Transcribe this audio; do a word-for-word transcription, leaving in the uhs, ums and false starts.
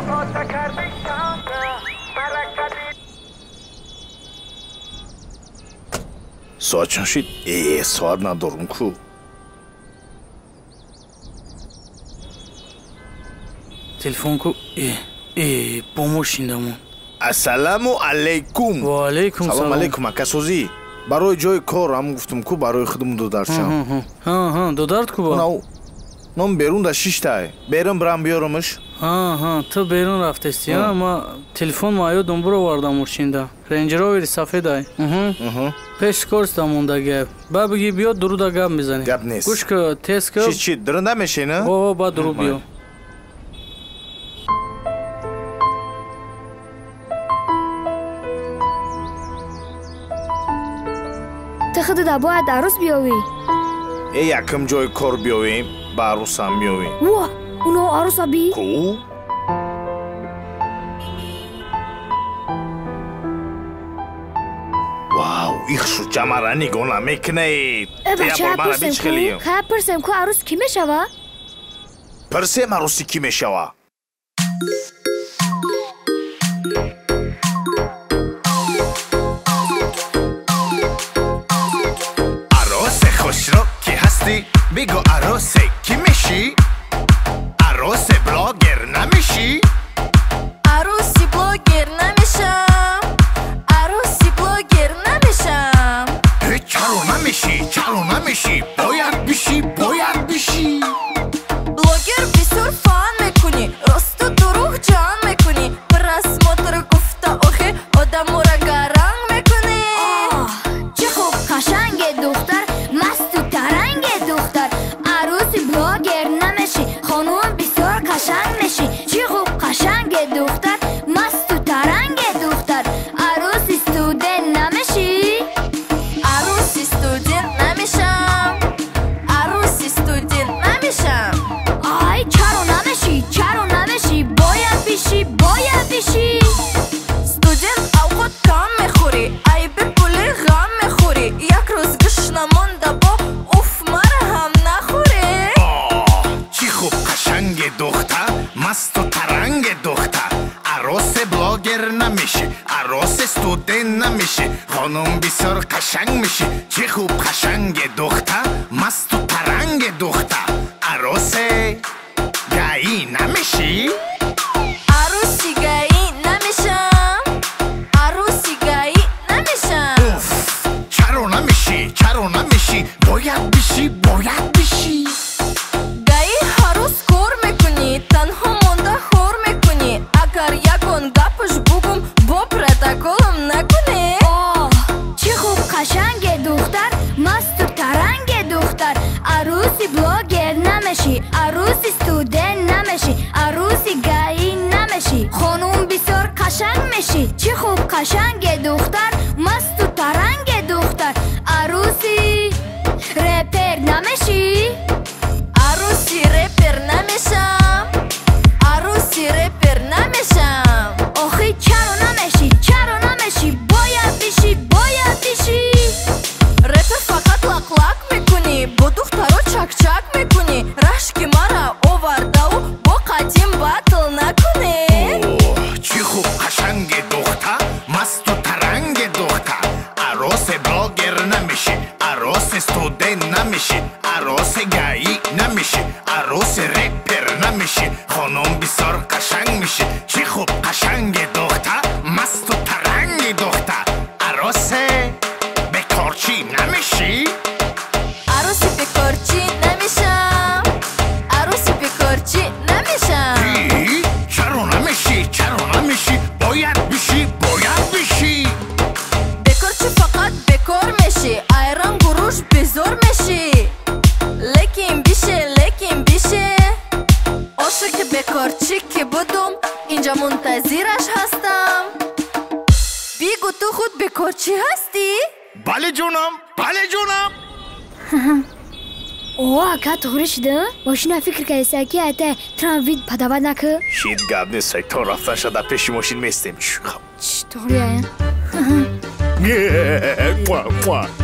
ساعت چند شد؟ ای ساعت ندارم کو تلفن کو ای ای با ماشیندمون السلام علیکم و علیکم سلام سلام علیکم акасозӣ барои ҷои кор ҳам гуфтум ку барои худму додарчам ҳа ҳа додард ку ба нав нон берун да шиштай берун бирам биёрамш ҳа ҳа ту берун рафтасти ҳа ма телефон ма ёдам буровардам мошинда ренҷровери сафедай пеш корста монда гап ба биги биё дуруда гап мезанем гап нест гӯш ку тез ку чи чи дуру намешина о ба дуру биё خودت باید عروس بیاوی ای یکم جای کار بیاویم با عروس هم بیاویم واه اونو عروس بی کو واو ایخشو جمعه نگاه نمیکنه بچه ها پرسم کو ها پرسم کو عروس کی میشوه پرسم عروسی کی میشوه بگو عروس کی میشی؟ عروس بلاگر نمیشی؟ عروسی بلاگر نمیشم عروسی بلاگر نمیشم چرا نمیشی؟ چرا نمیشی؟ باید بشی باید بشی بلاگر بسیار فان میکنی راست و دروغ جان میکنی پرسماتر گفته آخه آدم را گرنگ میکنی چه خوب قشنگ دختر مست و ترنگ دختر عروسی بلاگر نمیشی خانوم بسیار قشنگ میشی چه خوب قشنگ دختر مست و ترنگ دختر عروسی استودنت نمیشی عروسی استودنت نمیشم عروسی استودنت نمیشم آی چرا نمیشی چرا نمیشی باید بشی باید بشی استودنت اوقات کم میخوری ای به پول غم میخوری یک روز گوش نمونده با اوف مرا هم نخوری چی خوب قشنگ دختر مست و ترنگ دختر عروس بلاگر نمیشه عروس استودنت نمیشه خانم بسیار قشنگ میشه چی خوب قشنگ دختر مست و ترنگ دختر عروس گایی نمیشی عروسی گایی نمیشم عروسی گایی نمیشم اوف چرا نمیشی چرا نمیشی باید بشی باید بشی گایی هر روز کار میکنی تنها مونده خور میکنی اگر یکون گپش بگم با پروتکلم نکنی آه چه خوب قشنگ دختر مست و ترنگ دختر عروسی بلاگر نمیشی عروسی استودنت نمیشی عروسی گایی نمیشی خانوم بسیار قشنگ میشی چه خوب قشنگ دختر مست و ترنگ دختر عروسی رپر نمیشی عروسی رپر نمیشم عروسی رپر نمیشم آخی چرا نمیشی چرا نمیشی باید بشی باید بشی رپر فقط لق لق میکنی با دخترها چک چک میکنی رشک مرا آورده و با قدیم بطل نکنی اوه چی خوب قشنگ دختر مست و ترنگ دختر عروس بلاگر نمیشه عروس استودنت نمیشه عروس گایی نمیشه عروس رپر نمیشه خانم بسیار قشنگ میشه چی خوب قشنگ دختر مست و ترنگ دختر عروس بکارچی نمیشی عروسی بکارچی نمیشم عروسی بکارچی نمیشم چرا نمیشی چرا نمیشی باید بشی باید بشی بکارچی فقط بکار میشی ایران گروش بزار میشی لیکن بیشه لیکن بیشه عاشق بکارچی که بودم اینجا منتظرش هستم بیگو تو خود بکارچی هستی؟ بله جونم بله جونم اوه که توری شده ماشین فکر که ساکی ایت ترانوید پدواد نکه شید گاب نیست تا رفتن شده پیش ماشین میستیم چی توری